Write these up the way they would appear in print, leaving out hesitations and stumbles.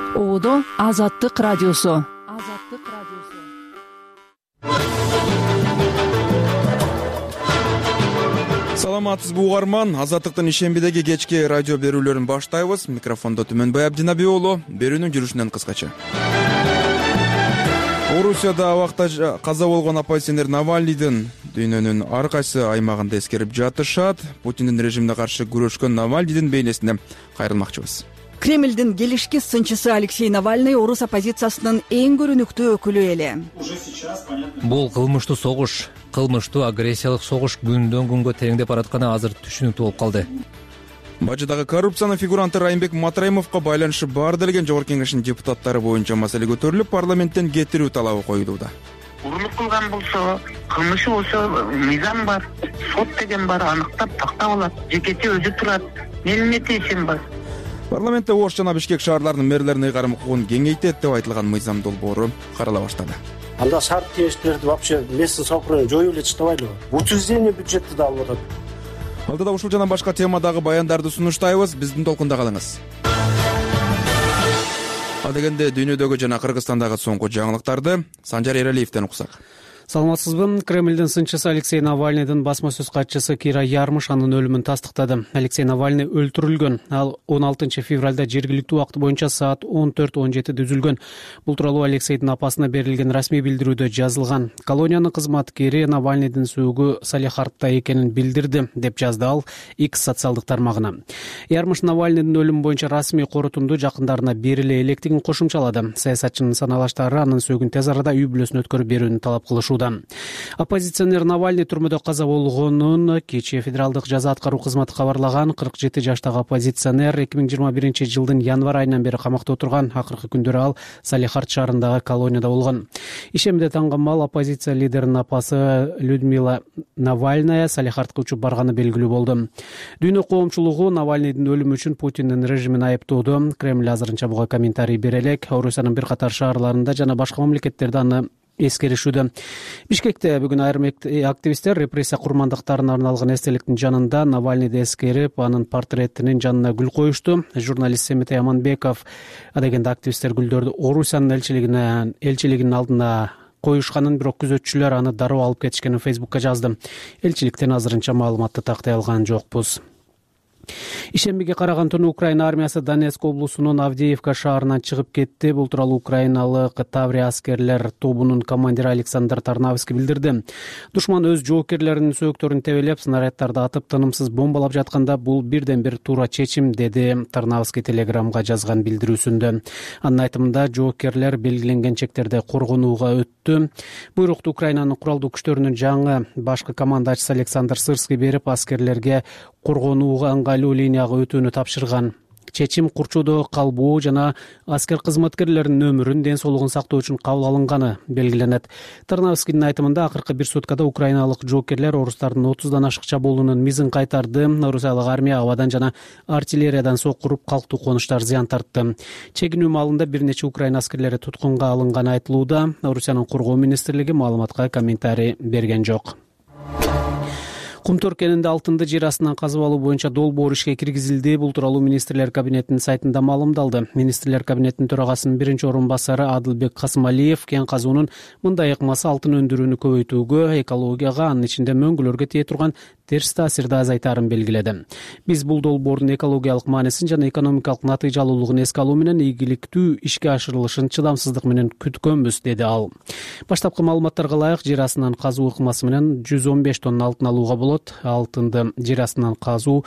Оодо Азаттык радиосу. Саламатсызбы угарман, Азаттыктын ишембидеги кечки радио берүүлөрүн баштайбыз. Микрофондо Түмөнбай Абдинаби уулу. Берүүнүн жүрүшүнөн кыскача. Орусияда абакта каза болгон оппозиционер Навальныйдын дүйнөнүн ар кайсы аймагында эскерип жатышат. Путиндин режимине каршы күрөшкөн Навальныйдын бейнесине кайрылмакчыбыз. Кремльдин келишки сынчысы Алексей Навальный орус оппозициясынын эң көрүнүктүү өкүлү эле. Бул кылмыштуу согуш, кылмыштуу агрессиялык согуш күндөн күнгө тереңдеп баратканы азыр түшүнүктүү болуп калды. Бажыдагы коррупциянын фигуранты Райымбек Матраимовго байланышы бар делген Жогорку Кеңештин депутаттары боюнча маселе көтөрүлүп, парламенттен кетирүү талабы коюлууда. Урурлук кылган болсо, кылмышы болсо, мыйзам бар, сот деген бар, аныктап тактап алат. Жекече өзү турат. Менин ишим бар. Парламентте Ош жана Бишкек шаарларынын мэрлеринин ыйгарым укугун кеңейтет деп айтылган мыйзам долбоору карала баштады. Анда шарт тиештерди вообще местный самоуправление жоюп эле чыктабайлыбы? Учреждение бюджетти да алып атат. Алдыда ушул жана башка темадагы баяндарды сунуштайбыз. Биздин толкунда калыңыз. Ал дегенде дүйнөдөгү жана Кыргызстандагы соңку жаңылыктарды Санжар Эралиевден уксак. Саламатсызбы. Кремльдин сынчысы Алексей Навальныйдын басма сөз катчысы Кира Ярмыш анын өлүмүн тастыктады. Алексей Навальный өлтүрүлгөн. Ал 16 февралда жергиликтүү убакыт боюнча саат 14:17 үзүлгөн. Бул тууралуу Алексейдин апасына берилген расмий билдирүүдө жазылган. Колониянын кызматкери Навальныйдын сөөгү Салехардта экенин билдирди, деп жазды ал X социалдык тармагына. Ярмыш Навальныйдын өлүмү боюнча расмий корутунду жакындарына бериле электигин кошумчалады. Саясатчынын саналаштары анын сөөгүн тез арада үй бүлөсүнө өткөрүп берүүнү талап кылышууда. Оппозиционер Навальный түрмөдө каза болгонун кечээ федералдык жаза аткаруу кызматы кабарлаган. 47 жаштагы оппозиционер 2021 жылдын январь айынан бери камакта отурган. Акыркы күндөрү ал Салехард шаарындагы колонияда болгон. Ишемде таңгамал оппозиция лидеринин апасы Людмила Навальная Салехардка учуп барганы белгилүү болду. Дүйнө коомчулугу Навальныйдын өлүмү үчүн Путиндин режимин айыптоодо. Кремль азырынча буга комментарий бере элек. Орусиянын бир катар шаарларында жана башка мамлекеттерде аны эскеришүүдө. Бишкекте бүгүн айрым активисттер репрессия курмандыктарына арналган эстеликтин жанында Навальныйды эскерип, анын портретинин жанына гүл коюшту. Журналист Семетей Аманбеков дегенде активисттер гүлдөрдү Орусиянын элчилигинин алдына коюшканын, бирок күзөтчүлөр аны дароо алып кетишкенин Фейсбукка жазды. Элчиликтен азырынча маалыматты тактай алган жокпуз. Ишембиге караган түнү Украина армиясы Донецк облусунун Авдеевка шаарынан чыгып кетти. Бул тууралуу украиналык Таврия аскерлер тобунун командири Александр Тарнавский билдирди. Душман өз жоокерлеринин сөөктөрүн тебелеп, снаряддарды атып тынымсыз бомбалап жатканда бул бирден бир туура чечим, деди Тарнавский телеграмга жазган билдирүүсүндө. Анын айтымында жоокерлер белгиленген чектерде коргонууга өттү. Буйрукту Украинанын куралдуу күчтөрүнүн жаңы башкы командачысы Александр Сырский берип, аскерлерге коргонууга ыңгайлуу линияга өтүүнү тапшырган. Чечим курчоодо калбоо жана аскер кызматкерлеринин өмүрүн, ден соолугун сактоо үчүн кабыл алынганы белгиленет. Тарнавскийдин айтымында акыркы бир суткада украиналык жоокерлер орустардын 30дан ашык чабуулунун мизин кайтарды. Орусиялык армия абадан жана артиллериядан сок уруп, калктуу конуштар зыян тартты. Чегинүү маалында бир нече украин аскерлери туткунга алынганы айтылууда. Орусиянын коргоо министрлиги маалыматка комментарий берген жок. Кумтөр кенинде алтынды жер астынан казып алуу боюнча долбоор ишке киргизилди. Бул тууралуу министрлер кабинетинин сайтында маалымдалды. Министрлер кабинетинин төрагасынын биринчи орун басары Адылбек Касымалиев кен казуунун мындай ыкмасы алтын өндүрүүнү көбөйтүүгө, экологияга, анын ичинде мөңгүлөргө тие турган терс таасирди азайтаарын белгиледи. Биз бул долбоордун экологиялык маанисин жана экономикалык натыйжалуулугун эске алуу менен ийгиликтүү ишке ашырылышын чыдамсыздык менен күткөнбүз, деди ал. Баштапкы маалыматтарга ылайык, жер астынан казуу ыкмасы менен 115 тонна алтын алууга болот. Алтынды жер астынан казуу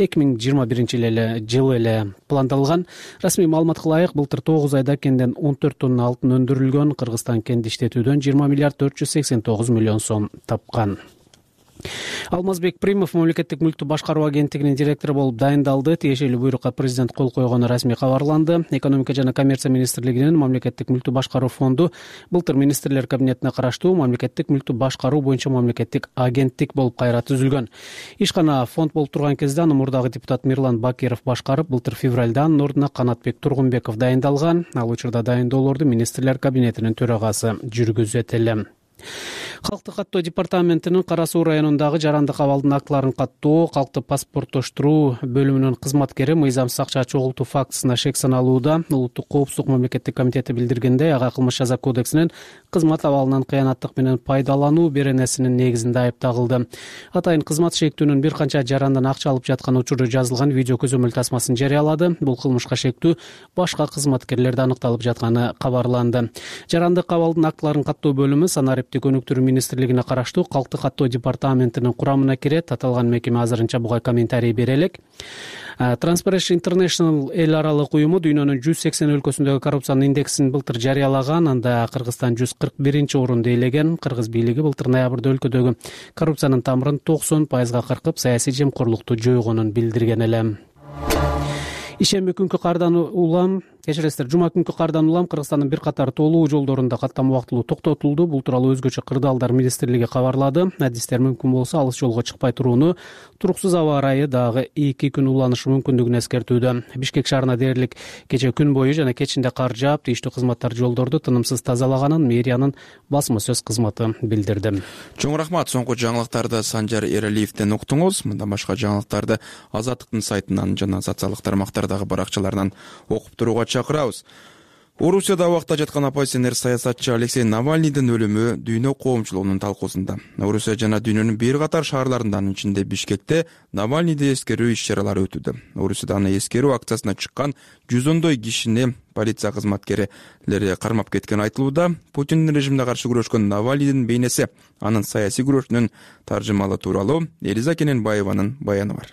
2021 жылы эле пландалган. Расмий маалыматка ылайык, былтыр 9 айда кенден 14 тонна алтын өндүрүлгөн. Кыргызстан кенди иштетүүдөн 20 миллиард 489 миллион сом тапкан. Алмазбек Примов мамлекеттик мүлктү башкаруу агенттигинин директору болуп дайындалды. Тиешелүү буйрукка президент кол койгону расмий кабарланды. Экономика жана коммерция министрлигинин мамлекеттик мүлктү башкаруу фонду былтыр министрлер кабинетине караштуу мамлекеттик мүлктү башкаруу боюнча мамлекеттик агенттик болуп кайра түзүлгөн. Ишкана фонд болуп турган кезде аны мурдагы депутат Мирлан Бакиров башкарып, былтыр февралда анын ордуна Канатбек Тургунбеков дайындалган. Ал учурда дайындоолорду министрлер кабинетинин төрагасы жүргүзөт эле. Калктык каттоо департаментинин Кара Суу районундагы жаранды кабалдын актыларын каттоо, калкты паспорттоштуруу бөлүмүнүн кызматкери мыйзамсыз акча чогултуу фактысына шек саналууда. Улуттук коопсуздук мамлекеттик комитети билдиргендей, ага кылмыш жаза кодексинин кызмат абалынан кыянаттык менен пайдалануу беренесинин негизинде айып тагылды. Атайын кызмат шектүүнүн бир канча жарандан акча алып жаткан учуру жазылган видео көзөмөл тасмасын жарыялады. Бул кылмышка шектүү башка кызматкерлерде аныкталып жатканы кабарланды. Жаранды кабалдын актыларын каттоо бөлүмү санариптик өнүктүрүү министрлигине караштуу калкты каттоо департаментинин курамына кирет. Аталган мекеме азырынча буга комментарий бере элек. Transparency International эл аралык уюму дүйнөнүн 180 өлкөсүндөгү коррупциянын индексин былтыр жарыялаган. Анда Кыргызстан 141 орунду ээлеген. Кыргыз бийлиги былтыр ноябрда өлкөдөгү коррупциянын тамырын 90%га кыркып, саясий жемкорлукту жойгонун билдирген эле. Ишемби күнкү кардан улам, жума күнкү кардан улам Кыргызстандын бир катар тоолуу жолдорунда каттам убактылуу токтотулду. Бул тууралуу өзгөчө Кырдаалдар министрлиги кабарлады. Адистер мүмкүн болсо алыс жолго чыкпай турууну, туруксуз аба ырайы дагы 2 күн уланышы мүмкүндүгүн эскертүүдө. Бишкек шаарына дээрлик кече күн бою жана кечинде кар жаап, тийиштүү кызматтар жолдорду тынымсыз тазалаганын мэриянын басма сөз кызматы билдирди. Чоң рахмат. Соңку жаңылыктарды Санжар Эралиевден уктуңуз. Мында башка жаңылыктарды Азаттыктын сайтынан жана социалдык тармактардагы баракчаларынан окуп турууга чакырабыз. Орусияда убакта жаткан оппозиционер саясатчы Алексей Навальныйдын өлүмү дүйнө коомчулугунун талкуусунда. Орусия жана дүйнөнүн бир катар шаарларында, анын ичинде Бишкекте Навальныйды эскерүү иш-чаралары өтүүдө. Орусияда аны эскерүү акциясына чыккан жүздөй кишини полиция кызматкерлери кармап кеткен айтылууда. Путиндин режимине каршы күрөшкөн Навальныйдын бейнеси, анын саясий күрөшүнүн таржымалы тууралуу Элиза Кененбаеванын баяны бар.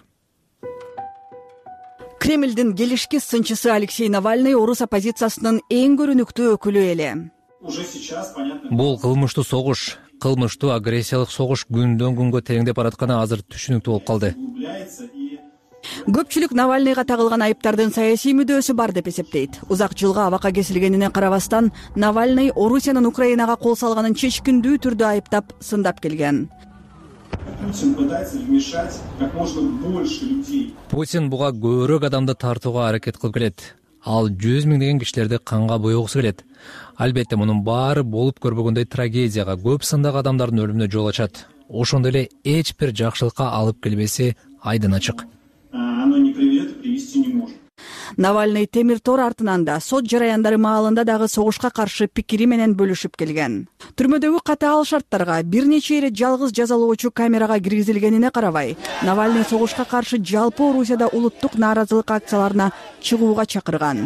Кремлдин келишки сынчысы Алексей Навальный орус оппозициясынын эң көрүнүктүү өкүлү эле. Бул кылмыштуу согуш, кылмыштуу агрессиялык согуш күндөн күнгө тереңдеп баратканы азыр түшүнүктүү болуп калды. Көпчүлүк Навальныйга тагылган айыптардын саясий мүдөөсү бар деп эсептейт. Узак жылга абакка кесилгенине карабастан, Навальный Орусиянын Украинага кол салганын чечкиндүү түрдө айыптап, сындап келген. Путин пытается вмешать как можно больше людей. Путин буга көбүрөөк адамды тартууга аракет кылып келет. Ал 100 миңдеген кишилерди канга боёгусу келет. Албетте мунун баары болуп көрбөгөндөй трагедияга, көп сандагы адамдардын өлүмүнө жол ачат. Ошондой эле эч бир жакшылыкка алып келбеси айдын ачык. Оно не приведет и привести не может. Навальный темир тор артынан да, сот жараяндары маалында дагы согушка каршы пикири менен бөлүшүп келген. Түрмөдөгү катаал шарттарга бир нече ирет жалгыз жазалоочу камерага киргизилгенине карабай, Навальный согушка каршы жалпы Орусияда улуттук нааразылык акцияларына чыгууга чакырган.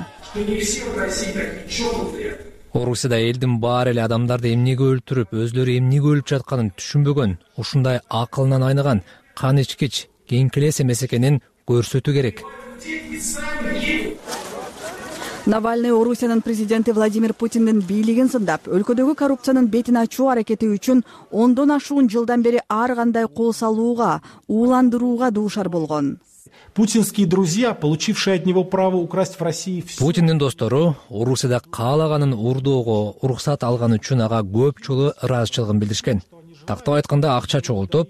Орусияда элдин баары эле адамдарды эмнеге өлтүрүп, өзлөрү эмнеге өлүп жатканын түшүнбөгөн, ушундай акылынан айныган, кан ичкич, кеңкелес эмес экенин көрсөтүү керек. Навальный Орусиянын президенти Владимир Путиндин бийлигин сындап, өлкөдөгү коррупциянын бетин ачуу аракети үчүн 10 ашуун жылдан бери ар кандай кол салууга, ууландырууга дуушар болгон. Путинские друзья, получившие от него право украсть в России все. Путиндин достору Орусияда каалаганын урдоого уруксат алган үчүн ага көп жолу ыраазычылыгын билдиришкен. Тактап айтканда акча чогултуп,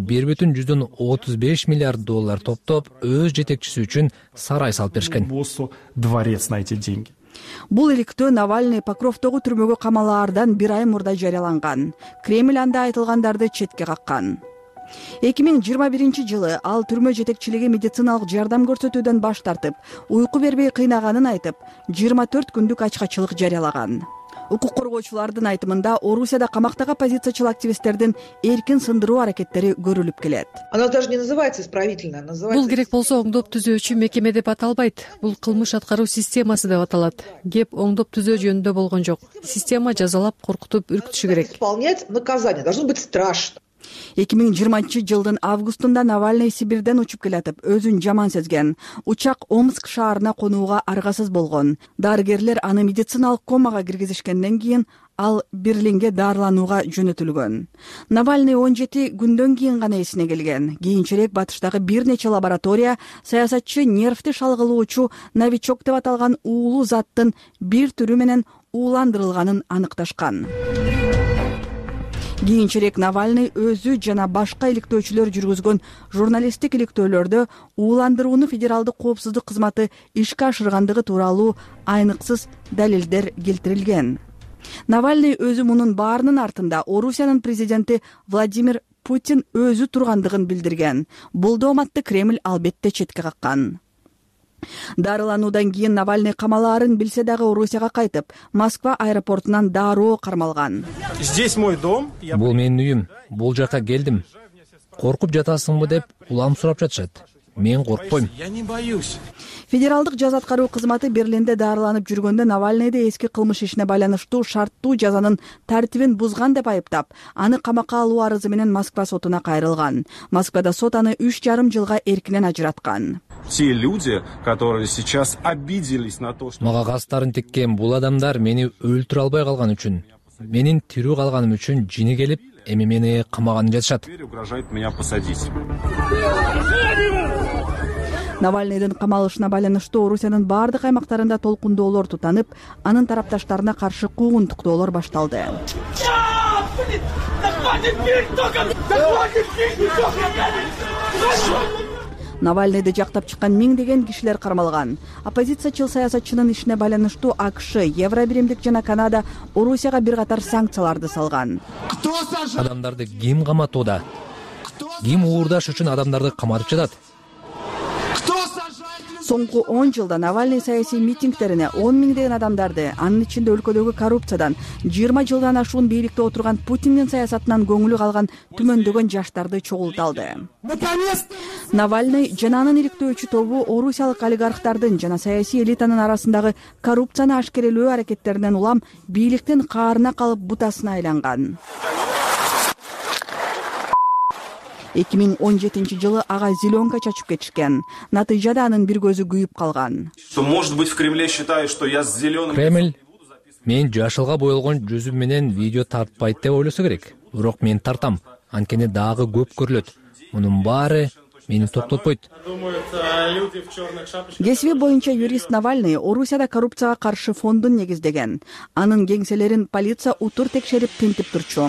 1,35 миллиард доллар топтоп, өз жетекчиси үчүн сарай салып беришкен. Дворец на эти деньги. Бул иликтөө Навальный Покровдогу түрмөгө камалаардан бир ай мурда жарыяланган. Кремль анда айтылгандарды четке каккан. 2021 жылы ал түрмө жетекчилиги медициналык жардам көрсөтүүдөн баш тартып, уйку бербей кыйнаганын айтып, 24 күндүк ачкачылык жарыялаган. Укук коргоочулардын айтымында Орусияда камактагы оппозициячыл активисттердин эркин сындыруу аракеттери көрүлүп келет. Она даже не называется исправительная, называется. Бул керек болсо оңдоп түзөөчү мекеме деп аталбайт. Бул кылмыш аткаруу системасы деп аталат. Кеп оңдоп түзөө жөнүндө болгон жок. Система жазалап, коркутуп, үркүтүшү керек. Исполнять наказание должно быть страшно. 2020 жылдын августунда Навальный Сибирден учуп келатып, өзүн жаман сезген. Учак Омск шаарына конууга аргасыз болгон. Дарыгерлер аны медициналык комага киргизишкенден кийин ал Берлинге дарыланууга жөнөтүлгөн. Навальный 17 күндөн кийин гана эсине келген. Кийинчерээк батыштагы бир нече лаборатория саясатчы нервти шалгылоочу новичок деп аталган уулуу заттын бир түрү менен ууландырылганын аныкташкан. Кийинчерээк Навальный өзү жана башка иликтөөчүлөр жүргүзгөн журналисттик иликтөөлөрдө ууландырууну федералдык коопсуздук кызматы ишке ашыргандыгы тууралуу айныксыз далилдер келтирилген. Навальный өзү мунун баарынын артында Орусиянын президенти Владимир Путин өзү тургандыгын билдирген. Бул дооматты Кремль албетте четке каккан. Дарылануудан кийин Навальный камалаарын билсе дагы Орусияга кайтып, Москва аэропортунан дароо кармалган. Здесь мой дом. Бул менин үйүм. Бул жака келдим. Коркуп жатасыңбы деп улам сурап жатышат. Мен коркпойм. Я не боюсь. Федералдык жаза аткаруу кызматы Берлинде дарыланып жүргөндө Навальныйды эски кылмыш ишине байланыштуу шарттуу жазанын тартибин бузган деп айыптап, аны камакка алуу арызы менен Москва сотуна кайрылган. Москвада сот аны 3,5 жылга эркинен ажыраткан. Те люди, которые сейчас обиделись на то, что... Мага кастарын тиккен бул адамдар мени өлтүрө албай калган үчүн, менин тирүү калганым үчүн жини келип, эми мени камаганы жатышат. Теперь угрожает меня посадить. Навальныйдын камалышына байланыштуу Орусиянын бардык аймактарында толкундоолор тутанып, анын тарапташтарына каршы куугунтуктоолор башталды. Навальныйды жактап чыккан миңдеген кишилер кармалган. Оппозициячыл саясатчынын ишине байланыштуу АКШ, Евробиримдик жана Канада Орусияга бир катар санкцияларды салган. Адамдарды ким каматууда? Ким уурдаш үчүн адамдарды каматып жатат? Соңку 10 жылда Навальный саясий митингдерине 10 миңдеген адамдарды, анын ичинде өлкөдөгү коррупциядан, 20 жылдан ашуун бийликте отурган Путиндин саясатынан көңүлү калган түмөндөгөн жаштарды чогулталды. Навальный жана анын иликтөөчү тобу орусиялык олигархтардын жана саясий элитанын арасындагы коррупцияны ашкерелөө аракеттеринен улам бийликтин каарына калып бутасына айланган. 2017 жылы ага зеленка чачып кетишкен. Натыйжада анын бир көзү күйүп калган. Может быть, в Кремле считают, что я с зеленым... Кремль мен жашылга боелгон жүзүм менен видео тартпайт деп ойлосо керек. Бирок мен тартам. Анткени дагы көп көрүлөт. Мунун баары мени токтотпойт. Кесиби боюнча юрист Навальный Орусияда коррупцияга каршы фондун негиздеген. Анын кеңселерин полиция утур текшерип тинтип турчу.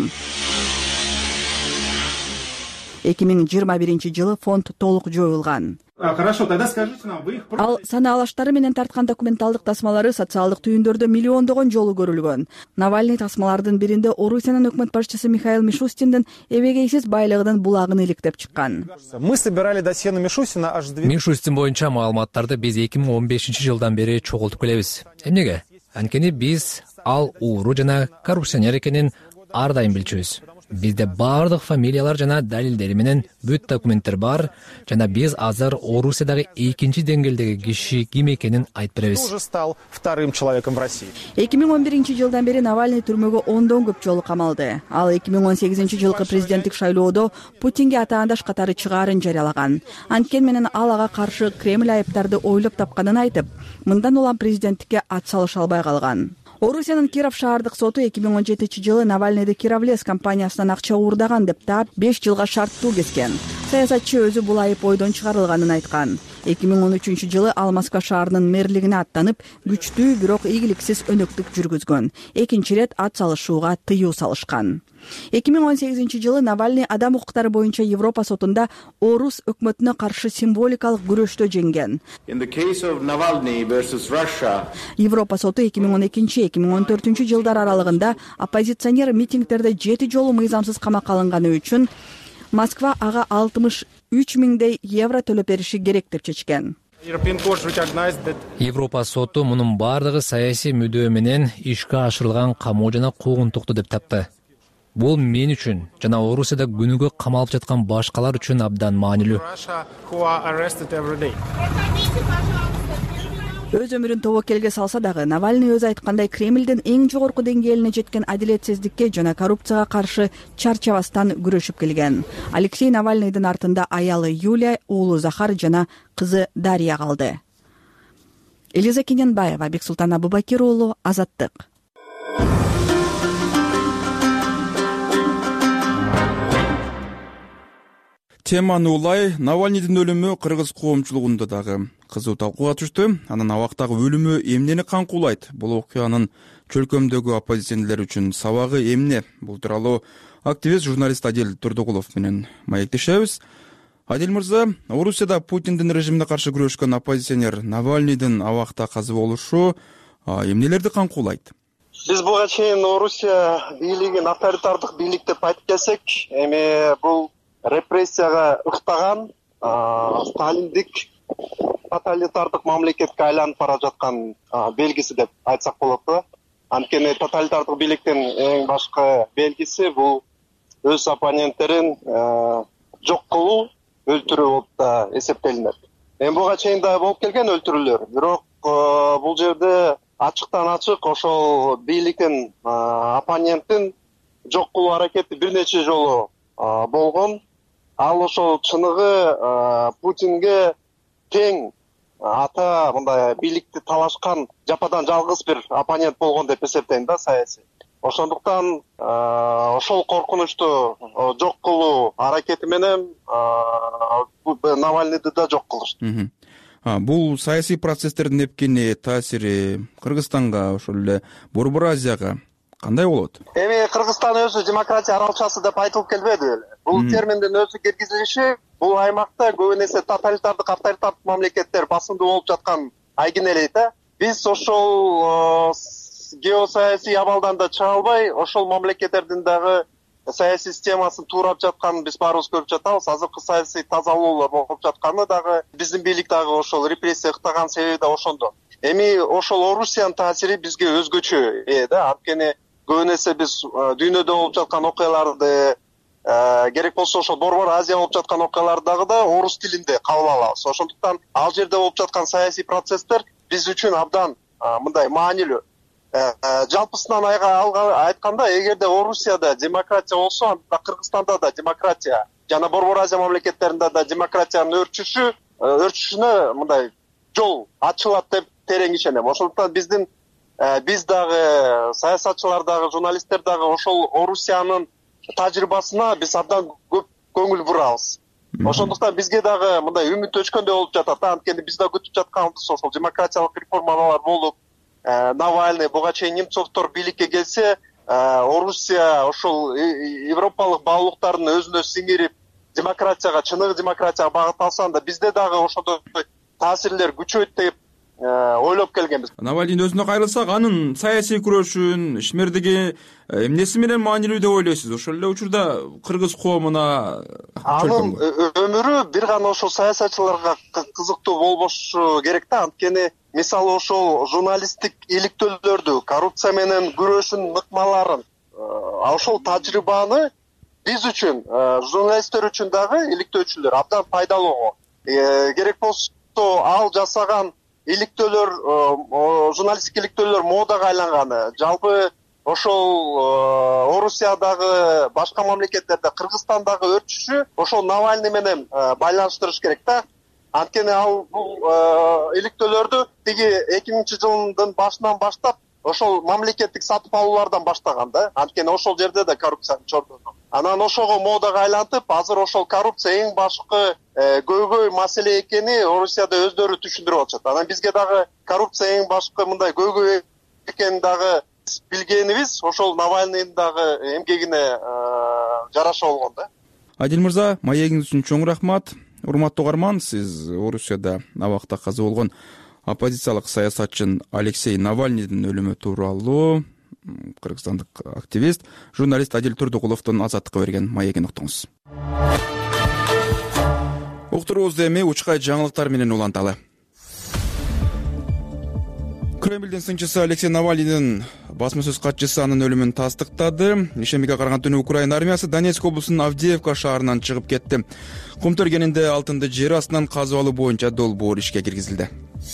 2021 жылы фонд толук жоюлган. Хорошо, тогда скажите нам, вы их... Ал санаалаштары менен тарткан документалдык тасмалары социалдык түйүндөрдө миллиондогон жолу көрүлгөн. Навальный тасмалардын биринде Орусиянын өкмөт башчысы Михаил Мишустиндин эбегейсиз байлыгынын булагын иликтеп чыккан. Мы собирали досье на Мишустина аж... Мишустин боюнча маалыматтарды биз 2015 жылдан бери чогултуп келебиз. Эмнеге? Анткени биз ал ууру жана коррупционер экенин ар дайым билчүбүз. Бизде бардык фамилиялар жана далилдери менен бүт документтер бар, жана биз азыр Орусиядагы экинчи деңгээлдеги киши ким экенин айтып беребиз. Уже стал вторым человеком в России. 2011 жылдан бери Навальный түрмөгө 10дон көп жолу камалды. Ал 2018 жылкы президенттик шайлоодо Путинге атаандаш катары чыгаарын жарыялаган. Анткени менен ал ага каршы Кремль айыптарды ойлоп тапканын айтып, мындан улам президенттикке ат салыша албай калган. Орусиянын Киров шаардык соту 2017 жылы Навальныйды Кировлес компаниясынан акча уурдаган деп таап 5 жылга шарттуу кескен. Саясатчы өзү бул айып ойдон чыгарылганын айткан. 2013 жылы ал Москва шаарынын мэрлигине аттанып, күчтүү бирок ийгиликсиз өнөктүк жүргүзгөн. Экинчи ирет ат салышууга тыюу салышкан. 2018 жылы Навальный адам укуктары боюнча Европа сотунда Орус өкмөтүнө каршы символикалык күрөштө жеңген. Европа соту 2012-2014 жылдар аралыгында оппозиционер митингдерде 7 жолу мыйзамсыз камакка алынганы үчүн Москва ага 63 миңдей евро төлөп бериши керек деп чечкен. Европа соту мунун бардыгы саясий мүдөө менен ишке ашырылган камоо жана куугунтукту деп тапты. Бул мен үчүн жана Орусияда күнүгө камалып жаткан башкалар үчүн абдан маанилүү. Өз өмүрүн тобокелге салса дагы, Навальный өзү айткандай Кремлдин эң жогорку деңгээлине жеткен адилетсиздикке жана коррупцияга каршы чарчабастан күрөшүп келген. Алексей Навальныйдын артында аялы Юлия, уулу Захар жана кызы Дарья калды. Элиза Кененбаева, Бексултан Абубакир уулу, Азаттык. Теманы улай, Навальныйдын өлүмү кыргыз коомчулугунда дагы кызуу талкууга түштү. Анын абактагы өлүмү эмнени канкуулайт? Бул окуянын чөлкөмдөгү оппозиционерлер үчүн сабагы эмне? Бул тууралуу активист журналист Адил Турдугулов менен маектешебиз. Адил мырза, Орусияда Путиндин режимине каршы күрөшкөн оппозиционер Навальныйдын абакта каза болушу эмнелерди канкуулайт? Биз буга чейин Орусия бийлигин авторитардык бийлик деп айтып келсек, эми бул репрессияга ыктаган сталиндик тоталитардык мамлекетке айланып бара жаткан белгиси деп айтсак болот да. Анткени тоталитардык бийликтин эң башкы белгиси бул өз оппоненттерин жок кылуу, өлтүрүү болуп да эсептелинет. Эми буга чейин да болуп келген өлтүрүүлөр, бирок бул жерде ачыктан ачык ошол бийликтин оппонентин жок кылуу аракети бир нече жолу болгон. Ал ошол чыныгы Путинге тең ата мындай бийликти талашкан жападан жалгыз бир оппонент болгон деп эсептейм да, саясий. Ошондуктан ошол коркунучту жок кылуу аракети менен Навальныйды да жок кылышты. Бул саясий процесстердин эпкени таасири Кыргызстанга, ошол эле Борбор Азияга кандай болот? Эми Кыргызстан өзү демократия аралчасы деп айтылып келбеди беле. Бул терминдин өзү киргизилиши бул аймакта көбүн эсе тоталитардык авторитардык мамлекеттер басымдуу болуп жаткан айгин элейт да. Биз ошол геосаясий абалдан да чыга албай, ошол мамлекеттердин дагы саясий системасын туурап жатканын биз баарыбыз көрүп жатабыз. Азыркы саясий тазалоолор болуп жатканы дагы биздин бийлик дагы ошол репрессия ыктаган себеби да ошондо. Эми ошол Орусиянын таасири бизге өзгөчө да. Анткени көбүн эсе биз дүйнөдө болуп жаткан окуяларды керек болсо ошол Борбор Азия болуп жаткан окуяларды дагы да орус тилинде кабыл алабыз. Ошондуктан ал жерде болуп жаткан саясий процесстер биз үчүн абдан мындай маанилүү. Жалпысынан айтканда, эгерде Орусияда демократия болсо, анда Кыргызстанда да демократия, жана Борбор Азия мамлекеттеринде да демократиянын өрчүшүнө мындай жол ачылат деп терең ишенем. Ошондуктан биз дагы саясатчылар дагы, журналисттер дагы ошол Орусиянын тажрыйбасына биз абдан көп көңүл бурабыз. Ошондуктан бизге дагы мындай үмүт өчкөндөй болуп жатат. Анткени биз да күтүп жатканыбыз ошол демократиялык реформалар болуп, Навальный буга чейин Немцовдор бийликке келсе, Орусия ошол европалык баалуулуктарын өзүнө сиңирип, демократияга, чыныгы демократияга багыт алса, анда бизде дагы ошондой таасирлер күчөйт деп ойлоп келгенбиз. Навальный өзүнө кайрылсак, анын саясий күрөшүн ишмердиги эмнеси менен маанилүү деп ойлойсуз? Ошол эле учурда кыргыз коомуна анын өмүрү бир гана ошол саясатчыларга кызыктуу болбошу керек да. Анткени мисалы ошол журналисттик иликтөөлөрдү, коррупция менен күрөшүн ыкмаларын, ошол тажрыйбаны биз үчүн, журналисттер үчүн дагы иликтөөчүлөр абдан пайдалуу. Керек болсо ал жасаган иликтөөлөр, журналисттик иликтөөлөр модага айланганы, жалпы ошол Орусиядагы башка мамлекеттерде, Кыргызстандагы өрчүшү ошол Навальный менен байланыштырыш керек да. Анткени ал бул иликтөөлөрдү тиги 2000-жылдын башынан баштап ошол мамлекеттик сатып алуулардан баштаган да. Анткени ошол жерде да коррупцияны чордогон. Анан ошого модага айлантып, азыр ошол коррупция эң башкы көйгөй маселе экени Орусияда өздөрү түшүндүрүп атышат. Анан бизге дагы коррупция эң башкы мындай көйгөй экенин дагы билгенибиз ошол Навальныйдын дагы эмгегине жараша болгон да. Адил мырза, маегиңиз үчүн чоң рахмат. Урматтуу угарман, сиз Орусияда абакта каза болгон оппозициялык саясатчы Алексей Навальныйдын өлүмү тууралуу кыргызстандык активист, журналист Адил Турдукуловдун Азаттыкка берген маегин уктуңуз. Уктуруубузду эми учкай жаңылыктар менен уланталы. Кремлдин сынчысы Алексей Навальныйдын басма сөз катчысы анын өлүмүн тастыктады. Ишембиге караган түнү Украина армиясы Донецк облусунун Авдеевка шаарынан чыгып кетти. Кум тергенинде алтынды жер астынан казып алуу боюнча долбоор ишке киргизилди.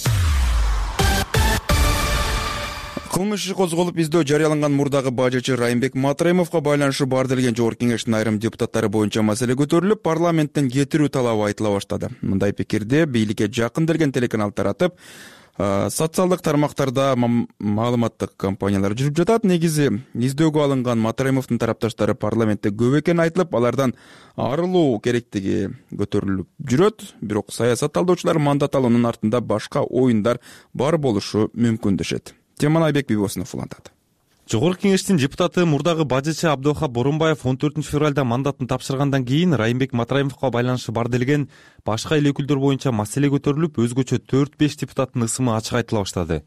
Кылмыш иши козголуп, издөө жарыяланган мурдагы бажычы Райымбек Матраимовго байланышы бар делген Жогорку Кеңештин айрым депутаттары боюнча маселе көтөрүлүп, парламенттен кетирүү талабы айтыла баштады. Мындай пикирди бийликке жакын делген телеканал таратып, социалдык тармактарда маалыматтык кампаниялар жүрүп жатат. Негизи издөөгө алынган Матраимовдун тарапташтары парламентте көп экени айтылып, алардан арылуу керектиги көтөрүлүп жүрөт. Бирок саясат талдоочулар мандат алуунун артында башка оюндар бар болушу мүмкүн дешет. Теманы Айбек Бибосунов улантат. Жогорку Кеңештин депутаты мурдагы бажычы Абдыохап Боронбаев 14 февралда мандатын тапшыргандан кийин Райымбек Матраимовго байланышы бар делген башка эл өкүлдөр боюнча маселе көтөрүлүп, өзгөчө 4-5 депутаттын ысымы ачык айтыла баштады.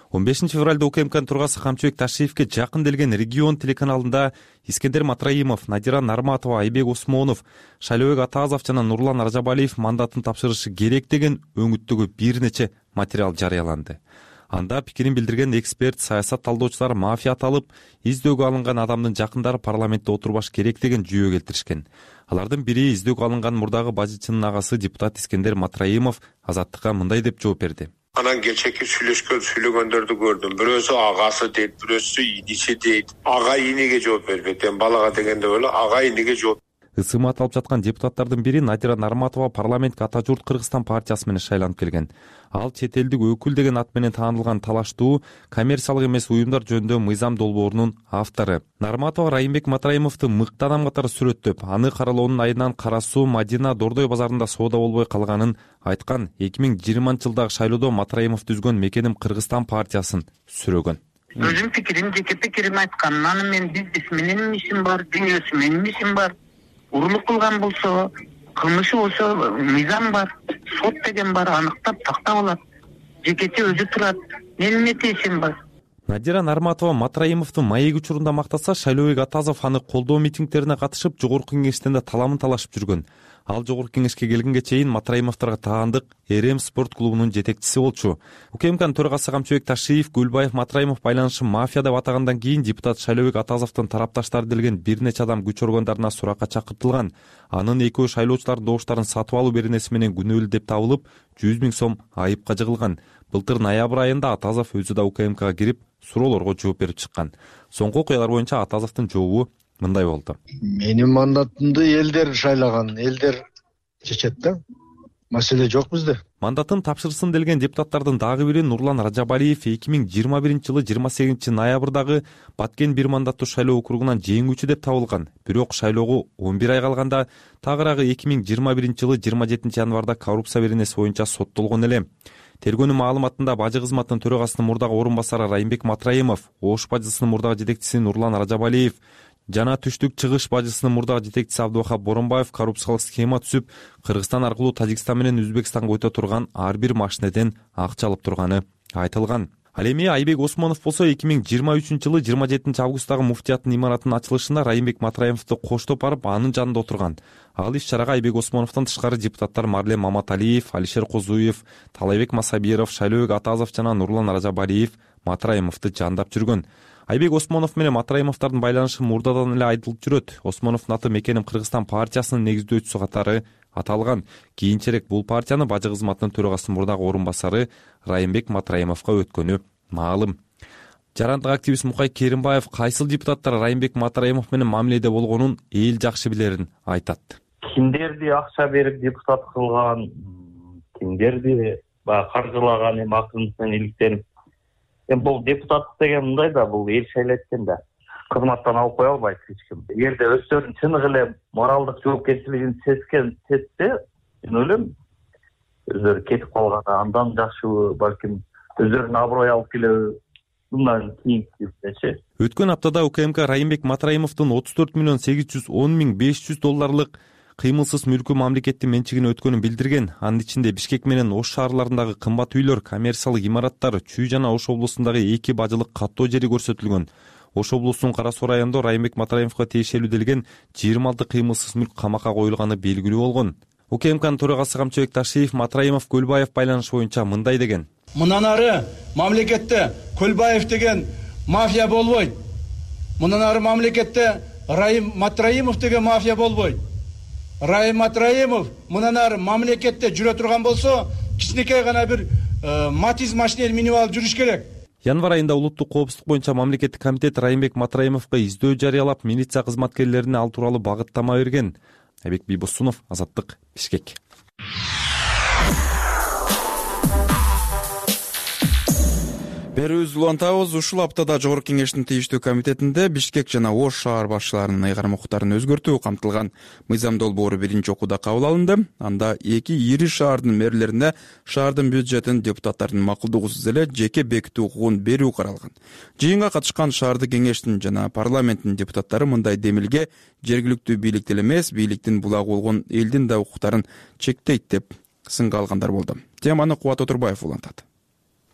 15 февралда УКМКнын төрагасы Камчыбек Ташиевке жакын делген регион телеканалында Искендер Матраимов, Надира Нарматова, Айбек Осмонов, Шайлообек Атазов жана Нурлан Ражабалиев мандатын тапшырышы керек деген өңүттөгү бир нече материал жарыяланды. Анда пикирин билдирген эксперт, саясат талдоочулар мафия аталып, издөөгө алынган адамдын жакындары парламентте отурбаш керек деген жүйө келтиришкен. Алардын бири издөөгө алынган мурдагы бажычынын агасы депутат Искендер Матраимов Азаттыкка мындай деп жооп берди. Анан кечеки сүйлөгөндөрдү көрдүм. Бирөөсү агасы дейт, бирөөсү иниси дейт. Ага иниге жооп бербейт. Балага дегенде эле ага иниге жооп. ысымы аталып жаткан депутаттардын бири Надира Нарматова парламентке Ата журт Кыргызстан партиясы менен шайланып келген. Ал чет элдик өкүл деген ат менен таанылган талаштуу коммерциялык эмес уюмдар жөнүндө мыйзам долбоорунун автору. Нарматова Райымбек Матраимовду мыкты адам катары сүрөттөп, аны каралоонун айынан Кара Суу, Мадина, Дордой базарында соода болбой калганын айткан. 2020-жылдагы шайлоодо Матраимов түзгөн Мекеним Кыргызстан партиясын сүрөгөн. Өзүм пикирим, жеке пикирим айткан. Анан мен бизнес менен ишим бар, дүйнөсү менен ишим бар. Урурлук кылган болсо, кылмышы болсо, мыйзам бар, сот деген бар, аныктап тактап алат. Жекече өзү турат. Менин эмне ишим бар. Надира Нарматова Матраимовдун маек учурунда мактаса, Шайлообек Атазов аны колдоо митингдерине катышып, жогорку кеңештен да таламын талашып жүргөн. Ал жогорку кеңешке келгенге чейин Матраимовдорго таандык РМ спорт клубунун жетекчиси болчу. УКМКнын төрагасы Камчыбек Ташиев Гүлбаев Матраимов байланышы мафия деп атагандан кийин депутат Шайлообек Атазовдун тарапташтары делген бир нече адам күч органдарына суракка чакыртылган. Анын экөө шайлоочулардын добуштарын сатып алуу беренеси менен күнөөлүү деп табылып, 100 000 сом айыпка жыгылган. Былтыр ноябрь айында Атазов өзү да УКМКга кирип суроолорго жооп берип чыккан. Соңку окуялар боюнча Атазовдун жообу мындай болду. Менин мандатымды элдер шайлаган, элдер чечет да. Маселе жок бизде. Мандатын тапшырсын делген депутаттардын дагы бири Нурлан Ражабалиев 2021-жылы 28 ноябрдагы Баткен бир мандаттуу шайлоо округунан жеңүүчү деп табылган. Бирок шайлоого 11 ай калганда тагыраагы 2021-жылы 27 январда коррупция беренеси боюнча соттолгон эле. Тергөөнүн маалыматында бажы кызматынын төрагасынын мурдагы орун басары Райымбек Матраимов, Ош бажысынын мурдагы жетекчиси Нурлан Ражабалиев жана Түштүк чыгыш бажысынын мурдагы жетекчиси Абдухап Боронбаев коррупциялык схема түзүп, Кыргызстан аркылуу Тажикстан менен Өзбекстанга өтө турган ар бир машинеден акча алып турганы айтылган. Ал эми Айбек Осмонов болсо 2023-жылы 27 августтагы муфтияттын имаратынын ачылышында Райымбек Матраимовду коштоп барып, анын жанында отурган. Ал иш-чарага Айбек Осмоновдон тышкары депутаттар Марлен Маматалиев, Алишер Козуев, Талайбек Масабиров, Шайлообек Атазов жана Нурлан Ражабалиев Матраимовду жандап жүргөн. Айбек Осмонов менен Матраимовдордун байланышы мурдадан эле айтылып жүрөт. Осмоновдун аты Мекеним Кыргызстан партиясынын негиздөөчүсү катары аталган. Кийинчерээк бул партияны бажы кызматынын төрагасынын мурдагы орун басары Райымбек Матраимовго өткөнү маалым. Жарандык активист Мукай Керимбаев кайсыл депутаттар Райымбек Матраимов менен мамиледе болгонун эл жакшы билерин айтат. Кимдерди акча берип депутат кылган, кимдерди каржылаган, акчасы менен иликтенип. Бул депутаттык деген мындай да, бул эл шайлайт экен да. Кызматтан алып кое албайт эч ким. Эгерде өздөрүнүн чыныгы эле моралдык жоопкерчилигин сезсе, мен ойлойм, өздөрү кетип калганда андан жакшы, балким өздөрүнүн аброй алып келе мындан кийинкичи. Өткөн аптада УКМК Райымбек Матраимовдун 34 миллион 810 миң 500 долларлык кыймылсыз мүлкү мамлекеттин менчигине өткөнүн билдирген. Анын ичинде Бишкек менен Ош шаарларындагы кымбат үйлөр, коммерциялык имараттар, Чүй жана Ош облусундагы 2 бажылык каттоо жери көрсөтүлгөн. Ош облусунун Кара Суу районунда Райымбек Матраимовго тиешелүү делген 26 кыймылсыз мүлк камакка коюлганы белгилүү болгон. УКМКнын төрагасы Камчыбек Ташиев Матраимов Көлбаев байланышы боюнча мындай деген. Мындан ары мамлекетте Көлбаев деген мафия болбойт. Мындан ары мамлекетте Райым Матраимов деген мафия болбойт. Райым Матраимов мындан ары мамлекетте жүрө турган болсо, кичинекей гана бир Матиз машинени минип алып жүрүш керек. Январь айында улуттук коопсуздук боюнча мамлекеттик комитет Райымбек Матраимовго издөө жарыялап, милиция кызматкерлерине ал тууралуу багыттама берген. Айбек Бийбосунов, Азаттык, Бишкек. Берүүбүздү улантабыз. Ушул аптада Жогорку Кеңештин тийиштүү комитетинде Бишкек жана Ош шаар башчыларынын ыйгарым укуктарын өзгөртүү камтылган мыйзам долбоору биринчи окууда кабыл алынды. Анда эки ири шаардын мэрлерине шаардын бюджетин депутаттардын макулдугусуз эле жеке бекитүү укугун берүү каралган. Жыйынга катышкан шаардык кеңештин жана парламенттин депутаттары мындай демилге жергиликтүү бийликти эле эмес, бийликтин булагы болгон элдин да укуктарын чектейт деп сынга алгандар болду. Теманы Кубат Отурбаев улантат.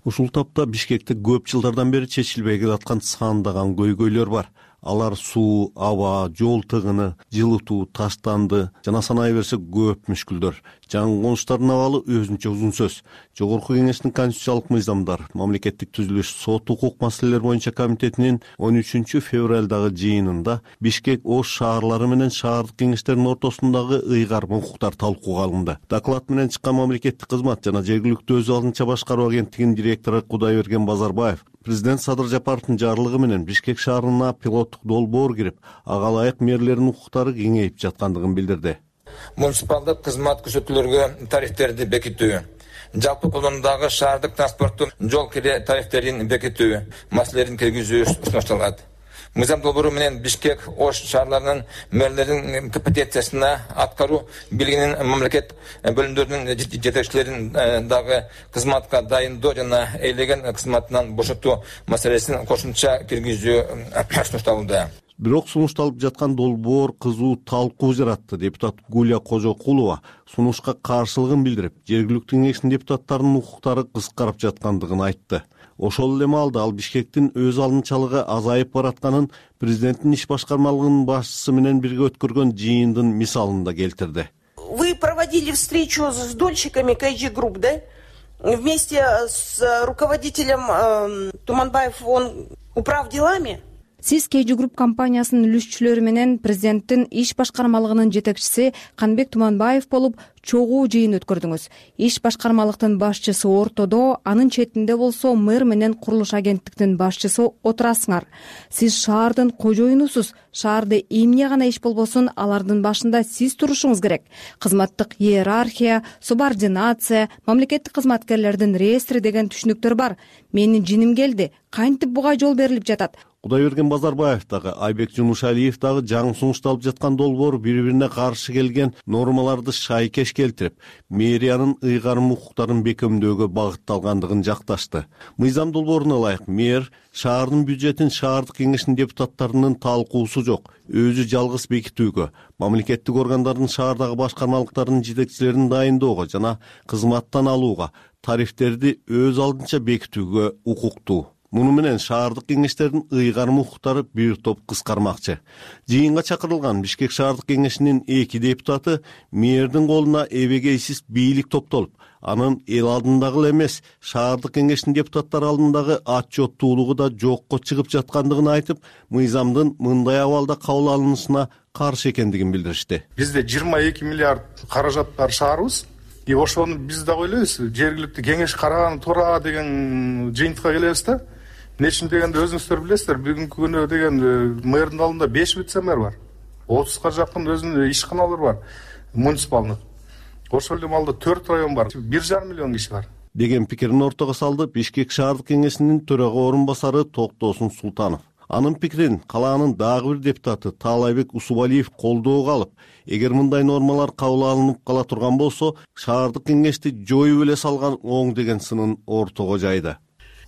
Ушул тапта Бишкекте көп жылдардан бери чечилбей келаткан сандаган көйгөйлөр бар. Алар суу, аба, жол тыгыны, жылытуу, таштанды жана санай берсе көп мүшкүлдөр. Жаңы конуштардын абалы өзүнчө узун сөз. Жогорку кеңештин конституциялык мыйзамдар, мамлекеттик түзүлүш, сот укук маселелер боюнча комитетинин 13 февралдагы жыйынында Бишкек Ош шаарлары менен шаардык кеңештердин ортосундагы ыйгарым укуктар талкууга алынды. Доклад менен чыккан мамлекеттик кызмат жана жергиликтүү өз алдынча башкаруу агенттигинин директору Кудайберген Базарбаев президент Садыр Жапаровдун жарлыгы менен Бишкек шаарына пилоттук долбоор кирип, ага ылайык мэрлердин укуктары кеңейип жаткандыгын билдирди. Муниципалдык кызмат көрсөтүүлөргө тарифтерди бекитүү, жалпы колдонуудагы шаардык транспорттун жол кире тарифтерин бекитүү маселелерин киргизүү сунушталат. Мыйзам долбоору менен Бишкек Ош шаарларынын мэрлеринин компетенциясына аткаруу билигинин мамлекет бөлүмдөрүнүн жетекчилерин дагы кызматка дайындоо жана эйлеген кызматынан бошотуу маселесин кошумча киргизүү сунушталууда. Бирок сунушталып жаткан долбоор кызуу талкуу жаратты. Депутат Гулия Кожокулова сунушка каршылыгын билдирип, жергиликтүү кеңештин депутаттарынын укуктары кыскарып жаткандыгын айтты. Ошол эле маалда ал Бишкектин өз алдынчалыгы азайып баратканын президенттин иш башкармалыгынын башчысы менен бирге өткөргөн жыйындын мисалын да келтирди. Вы проводили встречу с дольщиками KG Group, да? Вместе с руководителем Туманбаев, он управ делами? Сиз KG Group компаниясынын үлүшчүлөрү менен президенттин иш башкармалыгынын жетекчиси Канбек Туманбаев болуп чогуу жыйын өткөрдүңүз. Иш башкармалыктын башчысы ортодо, анын четинде болсо мэр менен курулуш агенттиктин башчысы отурасыңар. Сиз шаардын кожоюнусуз. Шаарда эмне гана иш болбосун, алардын башында сиз турушуңуз керек. Кызматтык иерархия, субординация, мамлекеттик кызматкерлердин реестри деген түшүнүктөр бар. Менин жиним келди. Кантип буга жол берилип жатат? Кудайберген Базарбаев дагы, Айбек Жумушалиев дагы жаңы сунушталып жаткан долбоор бири-бирине каршы келген нормаларды шайкеш келтирип, мэриянын ыйгарым укуктарын бекемдөөгө багытталгандыгын жакташты. Мыйзам долбооруна ылайык мэр шаардын бюджетин шаардык кеңештин депутаттарынын талкуусу жок, өзү жалгыз бекитүүгө, мамлекеттик органдардын шаардагы башкармалыктарынын жетекчилерин дайындоого жана кызматтан алууга, тарифтерди өз алдынча бекитүүгө укуктуу. Муну менен шаардык кеңештердин ыйгарым укуктары бир топ кыскармакчы. Жыйынга чакырылган Бишкек шаардык кеңешинин 2 депутаты мэрдин колуна эбегейсиз бийлик топтолуп, анын эл алдындагы эле эмес, шаардык кеңештин депутаттары алдындагы отчеттуулугу да жокко чыгып жаткандыгын айтып, мыйзамдын мындай абалда кабыл алынышына каршы экендигин билдиришти. Бизде 22 миллиард каражат бар шаарыбыз. И ошону биз да ойлойбуз, жергиликтүү кеңеш караган туура деген жыйынтыкка келебиз да. Эмне үчүн дегенде өзүңүздөр билесиздер, бүгүнкү күнү деген мэрдин алдында 5 вице-мэр бар. 30га жакын өзүнүн ишканалары бар, муниципалдык. Ошол эле маалда 4 район бар, 1,5 миллион киши бар. Деген пикирин ортого салды Бишкек шаардык кеңешинин төрага орун басары Токтосун Султанов. Анын пикирин калаанын дагы бир депутаты Таалайбек Усубалиев колдоого алып, эгер мындай нормалар кабыл алынып кала турган болсо, шаардык кеңешти жоюп эле салган оң деген сынын ортого жайды.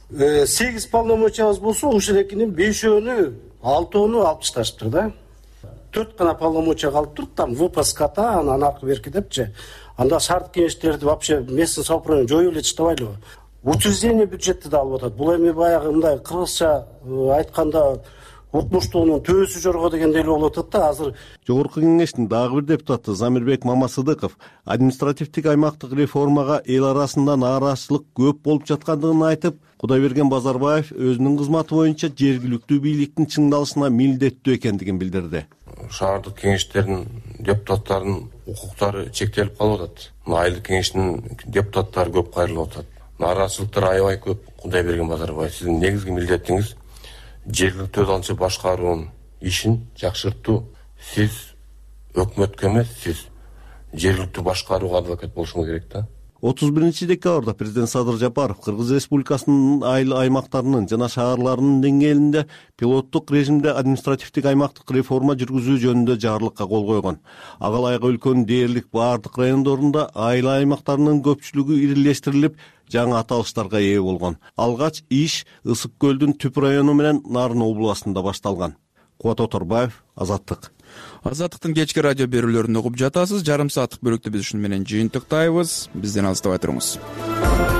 8 полномочиябыз болсо, ушул экинин 5-өөнү, 6-өөнү алып таштырыптыр да. 4 гана полномочия калып турат, там выпуската, анан аркы берки депчи. Анда шаардык кеңештерди вообще местный самоуправление жоюп эле таштабайлыбы? Учреждение бюджетти да алып атат. Бул эми баягы мындай кыргызча айтканда укмуштуунун төбөсү жорго дегендей эле болуп атат да азыр. Жогорку кеңештин дагы бир депутаты Замирбек Мамасыдыков административдик аймактык реформага эл арасында нааразычылык көп болуп жаткандыгын айтып, Кудайберген Базарбаев өзүнүн кызматы боюнча жергиликтүү бийликтин чыңдалышына милдеттүү экендигин билдирди. Шаардык кеңештердин депутаттарынын укуктары чектелип калып атат. Айылдык кеңештин депутаттары көп кайрылып атат. Нааразычылыктар аябай көп. Кудайберген Базарбаев, сиздин негизги милдетиңиз жергиликтүү өз алдынча башкаруунун ишин жакшыртуу. Сиз өкмөткө эмес, сиз жергиликтүү башкарууга адвокат болушуңуз керек да. 31 декабрда президент Садыр Жапаров Кыргыз Республикасынын айыл аймактарынын жана шаарларынын деңгээлинде пилоттук режимде административдик аймактык реформа жүргүзүү жөнүндө жарлыкка кол койгон. Ага ылайык өлкөнүн дээрлик баардык райондорунда айыл аймактарынын көпчүлүгү ирилештирилип, жаңы аталыштарга ээ болгон. Алгач иш Ысык көлдүн Түп району менен Нарын областында башталган. Кубат Оторбаев, Азаттык. Азаттыктын кечки радио берүүлөрүн угуп жатасыз. Жарым сааттык бөлүктү биз ушуну менен жыйынтыктайбыз. Бизден алыстабай туруңуз.